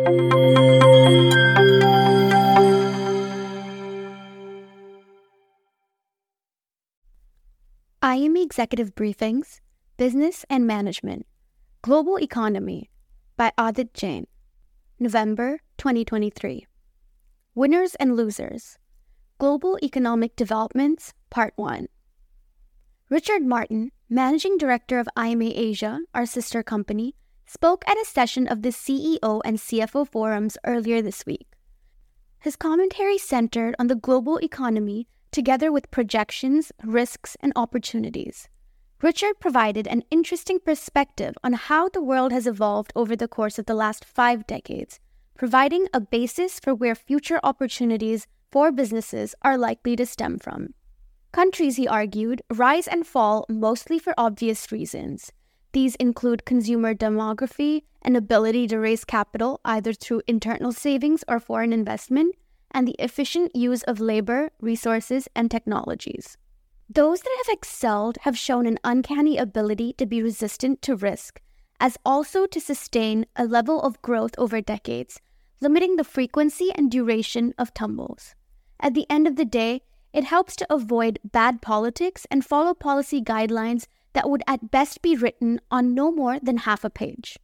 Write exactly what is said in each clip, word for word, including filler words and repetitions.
I M E Executive Briefings, Business and Management, Global Economy by Adit Jain, November twenty twenty-three. Winners and Losers, Global Economic Developments, Part one. Richard Martin, Managing Director of I M A Asia, our sister company, spoke at a session of the C E O and C F O forums earlier this week. His commentary centered on the global economy together with projections, risks, and opportunities. Richard provided an interesting perspective on how the world has evolved over the course of the last five decades, providing a basis for where future opportunities for businesses are likely to stem from. Countries, he argued, rise and fall mostly for obvious reasons. These include consumer demography, an ability to raise capital either through internal savings or foreign investment, and the efficient use of labor, resources, and technologies. Those that have excelled have shown an uncanny ability to be resistant to risk, as also to sustain a level of growth over decades, limiting the frequency and duration of tumbles. At the end of the day, it helps to avoid bad politics and follow policy guidelines that would at best be written on no more than half a page.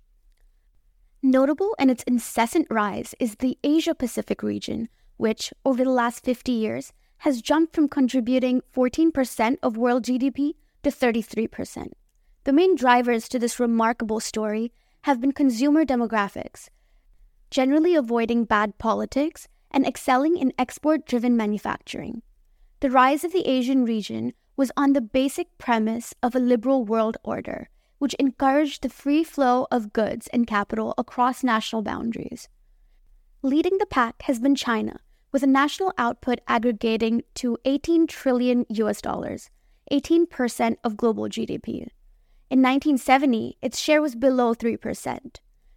Notable in its incessant rise is the Asia-Pacific region, which, over the last fifty years, has jumped from contributing fourteen percent of world G D P to thirty-three percent. The main drivers to this remarkable story have been consumer demographics, generally avoiding bad politics and excelling in export-driven manufacturing. The rise of the Asian region was on the basic premise of a liberal world order, which encouraged the free flow of goods and capital across national boundaries. Leading the pack has been China, with a national output aggregating to eighteen trillion U S dollars, eighteen percent of global G D P. In nineteen seventy, its share was below three percent.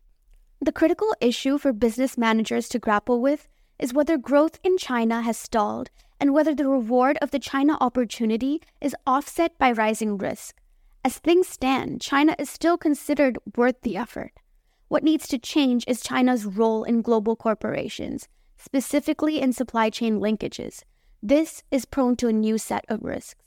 The critical issue for business managers to grapple with is whether growth in China has stalled and whether the reward of the China opportunity is offset by rising risk. As things stand, China is still considered worth the effort. What needs to change is China's role in global corporations, specifically in supply chain linkages. This is prone to a new set of risks.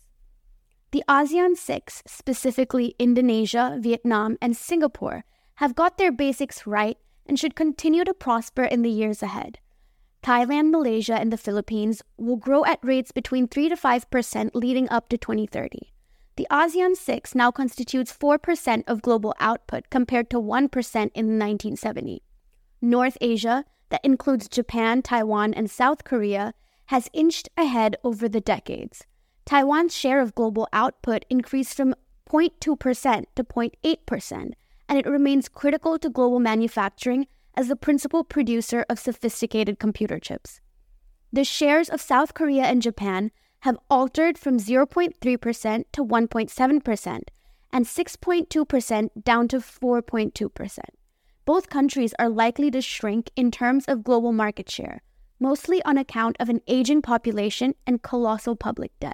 The ASEAN six, specifically Indonesia, Vietnam, and Singapore, have got their basics right and should continue to prosper in the years ahead. Thailand, Malaysia, and the Philippines will grow at rates between three to five percent leading up to twenty thirty. The ASEAN six now constitutes four percent of global output compared to one percent in nineteen seventy. North Asia, that includes Japan, Taiwan, and South Korea, has inched ahead over the decades. Taiwan's share of global output increased from zero point two percent to zero point eight percent, and it remains critical to global manufacturing as the principal producer of sophisticated computer chips. The shares of South Korea and Japan have altered from zero point three percent to one point seven percent and six point two percent down to four point two percent. Both countries are likely to shrink in terms of global market share, mostly on account of an aging population and colossal public debt.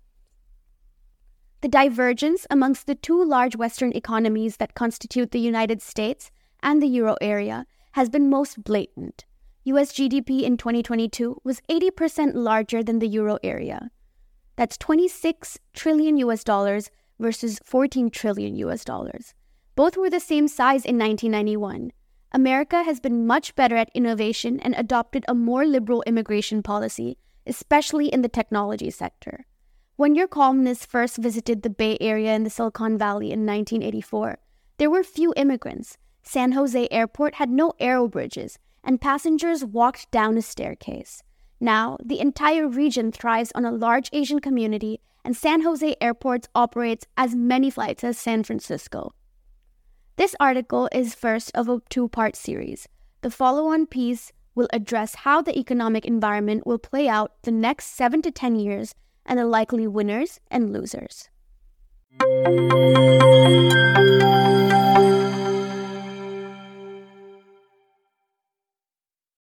The divergence amongst the two large Western economies that constitute the United States and the euro area has been most blatant. U S G D P in twenty twenty-two was eighty percent larger than the euro area. That's twenty-six trillion U S dollars versus fourteen trillion U S dollars. Both were the same size in nineteen ninety-one. America has been much better at innovation and adopted a more liberal immigration policy, especially in the technology sector. When your columnist first visited the Bay Area and the Silicon Valley in nineteen eighty-four, there were few immigrants. San Jose Airport had no aero bridges, and passengers walked down a staircase. Now, the entire region thrives on a large Asian community, and San Jose Airport operates as many flights as San Francisco. This article is first of a two-part series. The follow-on piece will address how the economic environment will play out the next seven to ten years and the likely winners and losers.